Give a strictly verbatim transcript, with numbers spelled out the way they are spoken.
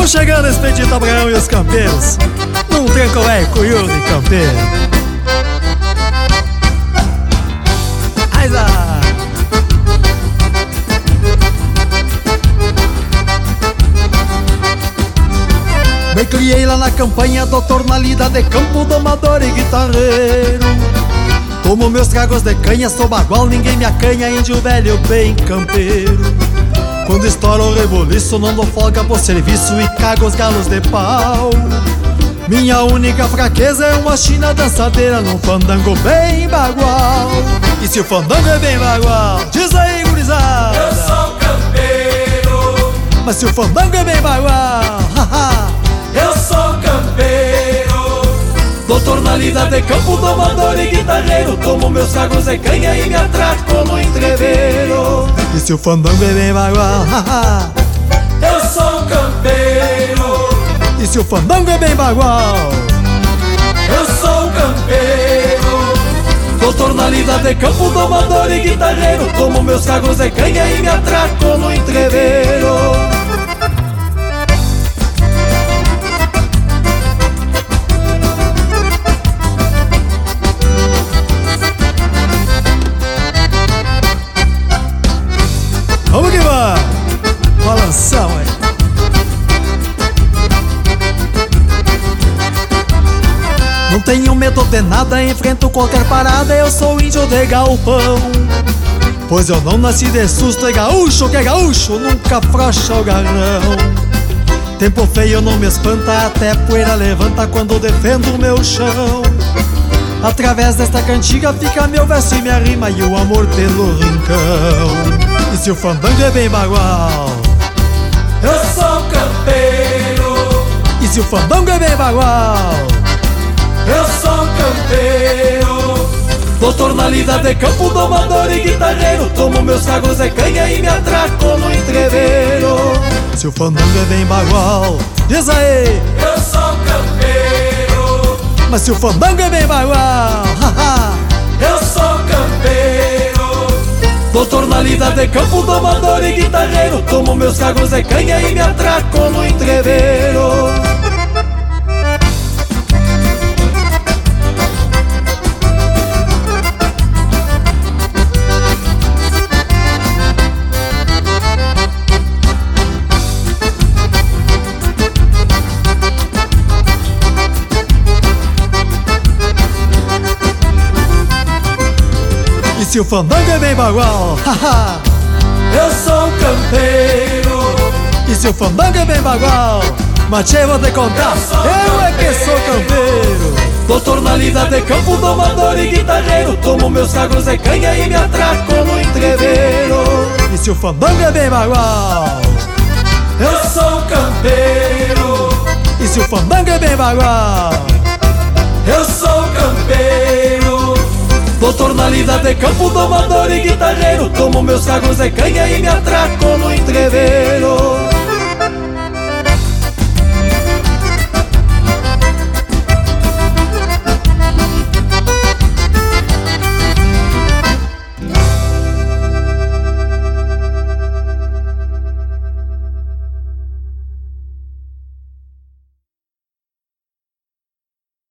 chegando Expedito Abraão e os campeiros num tranco é curiúdo e campeiro. Aiza! Me criei lá na campanha, doutor na lida de campo, domador e guitarreiro. Tomo meus tragos de canha, sou bagual, ninguém me acanha, índio velho bem campeiro. Quando estoura o reboliço, não dou folga por serviço e cago os galos de pau. Minha única fraqueza é uma china dançadeira num fandango bem bagual. E se o fandango é bem bagual, diz aí, gurizada, eu sou campeiro. Mas se o fandango é bem bagual, haha, eu sou campeiro. doutor na lida de campo, domador e guitarreiro. Tomo meus tragos de canha e me atraco no entreveiro. E se o fandango é bem bagual, haha, eu sou campeiro. E se o fandango é bem bagual, eu sou campeiro. doutor na lida de campo, domador e guitarreiro. Tomo meus tragos de canha e me atraco no entreveiro. Vamos que vamos! Balanção aí! Não tenho medo de nada, enfrento qualquer parada, eu sou índio de galpão. Pois eu não nasci de susto, é gaúcho que é gaúcho, nunca afrouxa o garrão. Tempo feio não me espanta, até poeira levanta quando defendo o meu chão. Através desta cantiga fica meu verso e minha rima e o amor pelo rincão. E se o fandango é bem bagual, eu sou campeiro. E se o fandango é bem bagual, eu sou campeiro. doutor na lida de campo, domador e guitarreiro. Tomo meus tragos de canha e me atraco no entreveiro. Se o fandango é bem bagual, diz aí, eu sou campeiro. Mas se o fandango é bem bagual, haha, eu sou campeiro. doutor na lida de campo, domador e guitarreiro. Tomo meus tragos de canha e me atraco no entreveiro. E se o fandango é bem bagual, haha, eu sou campeiro. E se o fandango é bem bagual, mas eu vou te contar, eu, eu é que sou campeiro. doutor na lida de campo, domador e guitarreiro. Tomo meus tragos de canha e me atraco no entreveiro. E se o fandango é bem bagual, eu sou campeiro. E se o fandango é bem bagual, eu sou campeiro. doutor na lida de campo, domador e guitarreiro. Tomo meus tragos de canha e me atraco no entreveiro.